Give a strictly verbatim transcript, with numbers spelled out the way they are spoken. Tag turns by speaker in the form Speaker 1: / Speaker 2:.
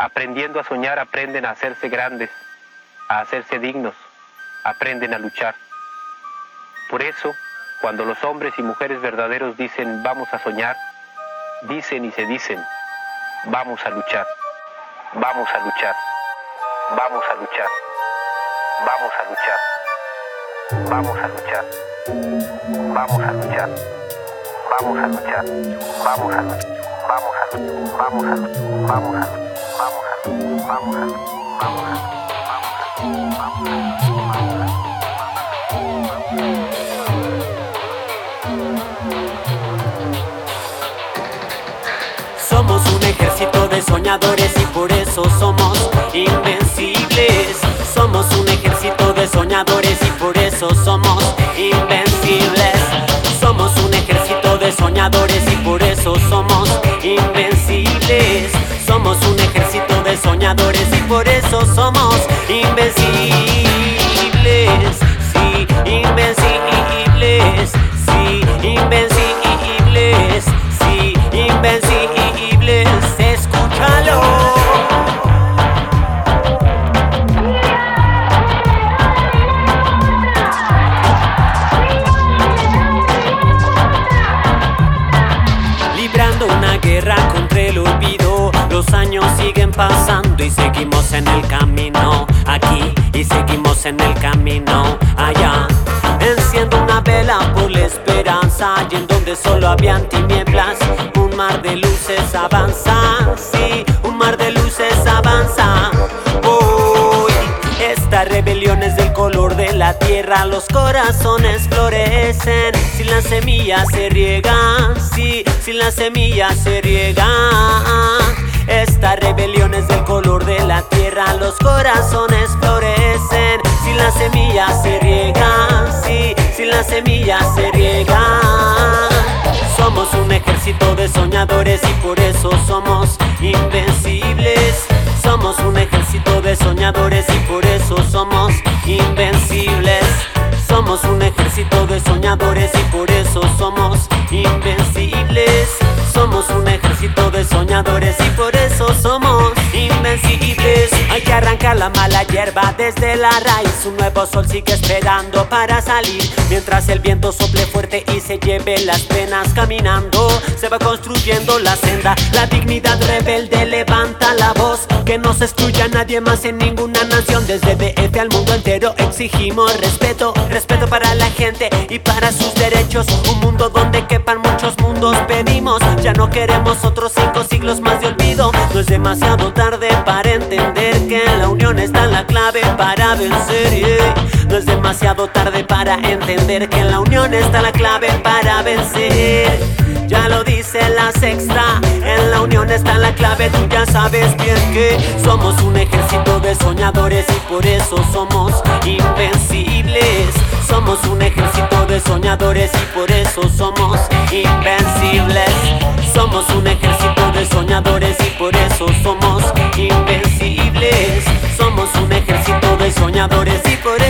Speaker 1: Aprendiendo a soñar aprenden a hacerse grandes, a hacerse dignos, aprenden a luchar. Por eso, cuando los hombres y mujeres verdaderos dicen vamos a soñar, dicen y se dicen vamos a luchar, vamos a luchar, vamos a luchar, vamos a luchar, vamos a luchar, vamos a luchar, vamos a luchar, vamos a luchar, vamos a luchar, vamos a luchar, vamos a luchar, vamos a luchar, vamos a luchar, vamos a luchar, vamos a luchar.
Speaker 2: Somos un ejército de soñadores y por eso somos invencibles. Somos un ejército de soñadores y por eso somos invencibles. Somos un ejército de soñadores y por eso somos invencibles. Somos un ejército de soñadores y por eso somos invencibles. Sí, invencibles. Sí, invencibles. Sí, invencibles. Escúchalo. Librando una guerra contra el olvido. Los años siguen pasando y seguimos en el camino aquí y seguimos en el camino allá. Enciendo una vela por la esperanza y en donde solo habían tinieblas un mar de luces avanza. Sí, un mar de luces avanza. Hoy esta rebelión es del color de la tierra. Los corazones florecen si la semilla se riega. Sí, si la semilla se riega. Esta rebelión es del color de la tierra. Los corazones florecen si la semilla se riega. Sí, si la semilla se riega. Somos un ejército de soñadores y por eso somos invencibles. Somos un ejército de soñadores y por eso somos invencibles. Somos un ejército de soñadores y por eso somos invencibles. Somos un ejército de soñadores y por eso somos invencibles. Hay que arrancar la mala hierba desde la raíz. Un nuevo sol sigue esperando para salir. Mientras el viento sople fuerte y se lleve las penas caminando, se va construyendo la senda. La dignidad rebelde levanta la voz. Que no se excluya a nadie más en ninguna nación. Desde D F al mundo entero exigimos respeto. Respeto para la gente y para sus derechos. Un mundo donde quepan muchos mundos pedimos. Ya no queremos otros cinco siglos más de olvido. No es demasiado tarde para entender que en la unión está la clave para vencer, yeah. No es demasiado tarde para entender que en la unión está la clave para vencer. Ya lo dice la sexta, en la unión está la clave. Tú ya sabes bien que somos un ejército de soñadores y por eso somos invencibles. Somos un ejército de soñadores y por eso somos invencibles. Somos un ejército de soñadores y por eso somos invencibles. Somos un ejército de soñadores y por eso